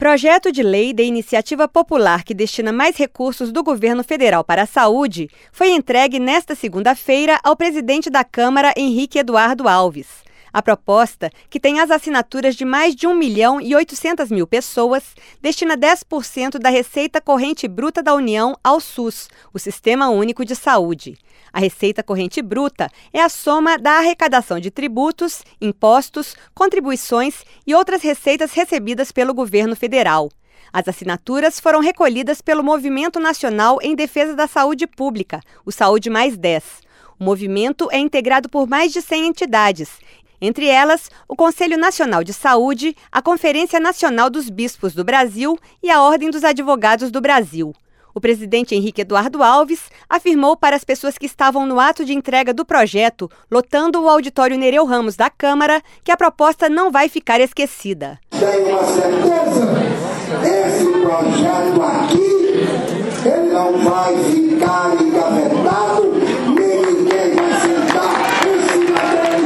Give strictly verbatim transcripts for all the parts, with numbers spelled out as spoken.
Projeto de lei de iniciativa popular que destina mais recursos do governo federal para a saúde foi entregue nesta segunda-feira ao presidente da Câmara, Henrique Eduardo Alves. A proposta, que tem as assinaturas de mais de um milhão e oitocentas mil pessoas, destina dez por cento da receita corrente bruta da União ao SUS, o Sistema Único de Saúde. A receita corrente bruta é a soma da arrecadação de tributos, impostos, contribuições e outras receitas recebidas pelo governo federal. As assinaturas foram recolhidas pelo Movimento Nacional em Defesa da Saúde Pública, o Saúde Mais dez. O movimento é integrado por mais de cem entidades, entre elas o Conselho Nacional de Saúde, a Conferência Nacional dos Bispos do Brasil e a Ordem dos Advogados do Brasil. O presidente Henrique Eduardo Alves afirmou para as pessoas que estavam no ato de entrega do projeto, lotando o auditório Nereu Ramos da Câmara, que a proposta não vai ficar esquecida. Tenho uma certeza, esse projeto aqui, ele não vai ficar engavetado, nem ninguém vai sentar em cima dele.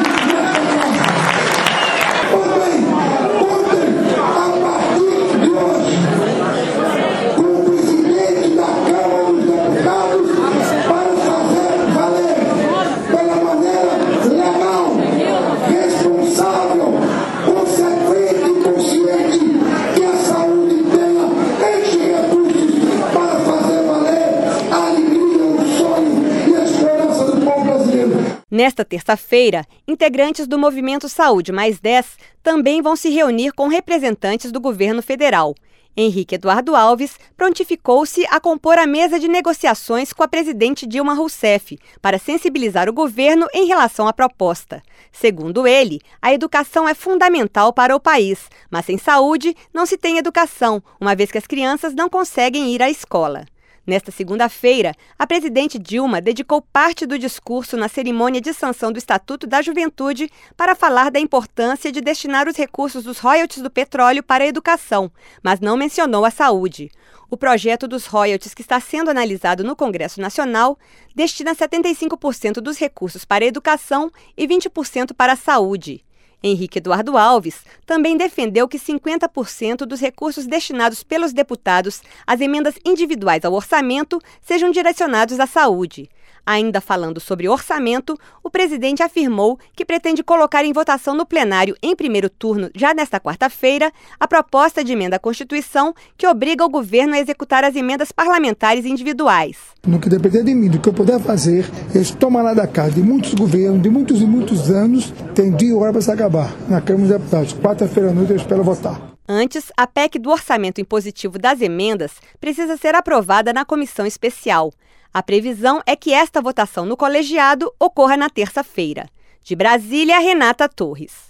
Ontem, ontem, a partir de hoje, com o presidente da Câmara dos Deputados, para fazer valer pela maneira legal, responsável, consequente e consciente que a saúde tenha este recursos para fazer valer a alegria, o sonho e a esperança do povo brasileiro. Nesta terça-feira, integrantes do Movimento Saúde Mais dez também vão se reunir com representantes do governo federal. Henrique Eduardo Alves prontificou-se a compor a mesa de negociações com a presidente Dilma Rousseff para sensibilizar o governo em relação à proposta. Segundo ele, a educação é fundamental para o país, mas sem saúde não se tem educação, uma vez que as crianças não conseguem ir à escola. Nesta segunda-feira, a presidente Dilma dedicou parte do discurso na cerimônia de sanção do Estatuto da Juventude para falar da importância de destinar os recursos dos royalties do petróleo para a educação, mas não mencionou a saúde. O projeto dos royalties que está sendo analisado no Congresso Nacional destina setenta e cinco por cento dos recursos para a educação e vinte por cento para a saúde. Henrique Eduardo Alves também defendeu que cinquenta por cento dos recursos destinados pelos deputados às emendas individuais ao orçamento sejam direcionados à saúde. Ainda falando sobre orçamento, o presidente afirmou que pretende colocar em votação no plenário em primeiro turno, já nesta quarta-feira, a proposta de emenda à Constituição que obriga o governo a executar as emendas parlamentares individuais. No que depender de mim, do que eu puder fazer, esse toma lá da casa de muitos governos, de muitos e muitos anos, tem dia e hora para se acabar. Na Câmara dos Deputados, quarta-feira à noite eu espero votar. Antes, a P E C do orçamento impositivo das emendas precisa ser aprovada na comissão especial. A previsão é que esta votação no colegiado ocorra na terça-feira. De Brasília, Renata Torres.